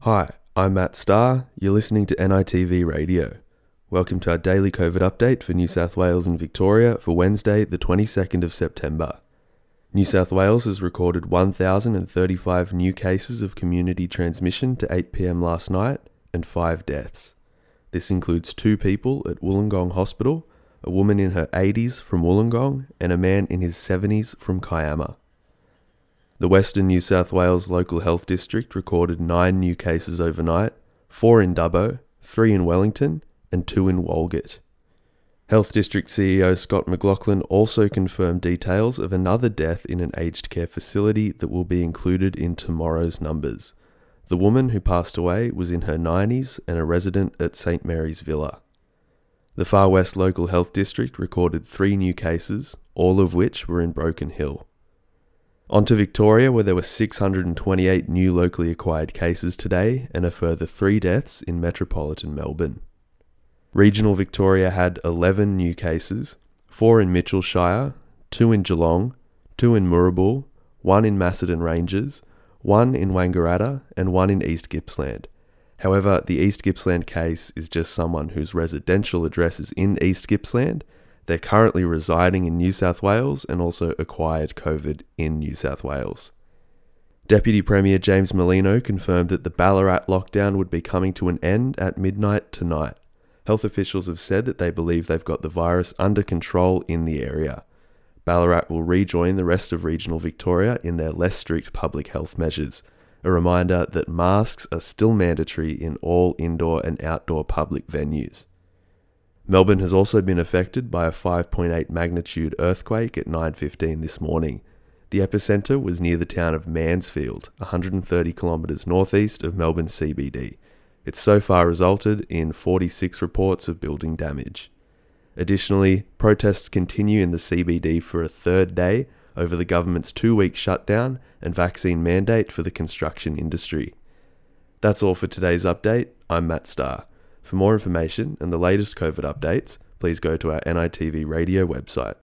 Hi, I'm Matt Starr. You're listening to NITV Radio. Welcome to our daily COVID update for New South Wales and Victoria for Wednesday, the 22nd of September. New South Wales has recorded 1,035 new cases of community transmission to 8 p.m. last night and 5 deaths. This includes 2 people at Wollongong Hospital, a woman in her 80s from Wollongong, and a man in his 70s from Kiama. The Western New South Wales Local Health District recorded 9 new cases overnight, 4 in Dubbo, 3 in Wellington, and 2 in Walgett. Health District CEO Scott McLaughlin also confirmed details of another death in an aged care facility that will be included in tomorrow's numbers. The woman who passed away was in her 90s and a resident at St Mary's Villa. The Far West Local Health District recorded 3 new cases, all of which were in Broken Hill. On to Victoria, where there were 628 new locally acquired cases today and a further 3 deaths in metropolitan Melbourne. Regional Victoria had 11 new cases, 4 in Mitchell Shire, 2 in Geelong, 2 in Moorabool, 1 in Macedon Ranges, 1 in Wangaratta, and 1 in East Gippsland. However, the East Gippsland case is just someone whose residential address is in East Gippsland. They're currently residing in New South Wales and also acquired COVID in New South Wales. Deputy Premier James Merlino confirmed that the Ballarat lockdown would be coming to an end at midnight tonight. Health officials have said that they believe they've got the virus under control in the area. Ballarat will rejoin the rest of regional Victoria in their less strict public health measures. A reminder that masks are still mandatory in all indoor and outdoor public venues. Melbourne has also been affected by a 5.8 magnitude earthquake at 9:15 this morning. The epicentre was near the town of Mansfield, 130 kilometres northeast of Melbourne CBD. It's so far resulted in 46 reports of building damage. Additionally, protests continue in the CBD for a 3rd day over the government's 2-week shutdown and vaccine mandate for the construction industry. That's all for today's update. I'm Matt Starr. For more information and the latest COVID updates, please go to our NITV Radio website.